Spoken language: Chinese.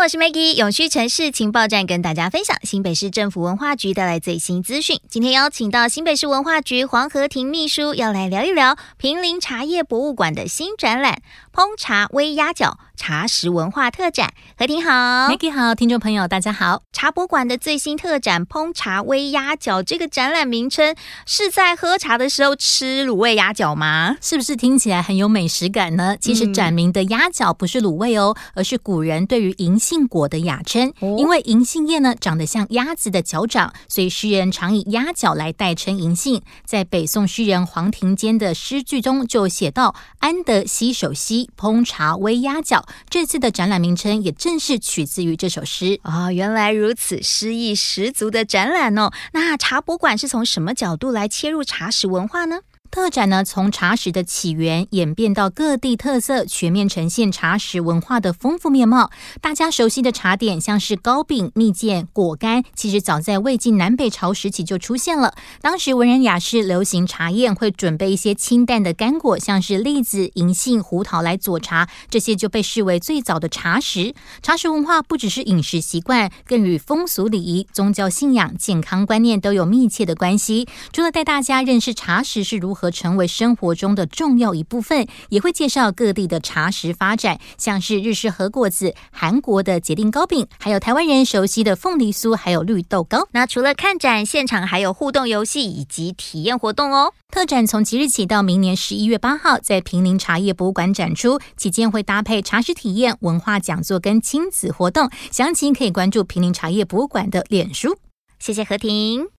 我是 Maggie， 永续城市情报站跟大家分享新北市政府文化局带来最新资讯。今天邀请到新北市文化局黄和婷秘书，要来聊一聊坪林茶叶博物馆的新展览烹茶微鸭脚茶食文化特展。和婷好。 Maggie 好，听众朋友大家好。 茶博馆的最新特展烹茶微鸭脚，这个展览名称是在喝茶的时候吃卤味鸭脚吗？ 是不是听起来很有美食感呢？其实展名的鸭脚不是卤味哦，而是古人对于银杏果的雅称。因为银杏叶呢长得像鸭子的脚掌，所以诗人常以鸭脚来代称银杏。在北宋诗人黄庭坚的诗句中就写到：安得溪首溪，烹茶微鸭脚。这次的展览名称也正是取自于这首诗。 原来如此，诗意十足的展览哦。那茶博馆是从什么角度来切入茶食文化呢？ 特展呢，从茶食的起源演变到各地特色，全面呈现茶食文化的丰富面貌。大家熟悉的茶点，像是糕饼、蜜饯、果干，其实早在魏晋南北朝时期就出现了。当时文人雅士流行茶宴，会准备一些清淡的干果，像是栗子、银杏、胡桃来佐茶，这些就被视为最早的茶食。茶食文化不只是饮食习惯，更与风俗礼仪、宗教信仰、健康观念都有密切的关系。除了带大家认识茶食是如何成为生活中的重要一部分，也会介绍各地的茶食发展，像是日式和果子、韩国的节令糕饼，还有台湾人熟悉的凤梨酥，还有绿豆糕。 那除了看展，现场还有互动游戏以及体验活动哦。 特展从即日起到明年11月8号在坪林茶叶博物馆展出，期间会搭配茶食体验、文化讲座跟亲子活动，详情可以关注坪林茶叶博物馆的脸书。 谢谢和婷。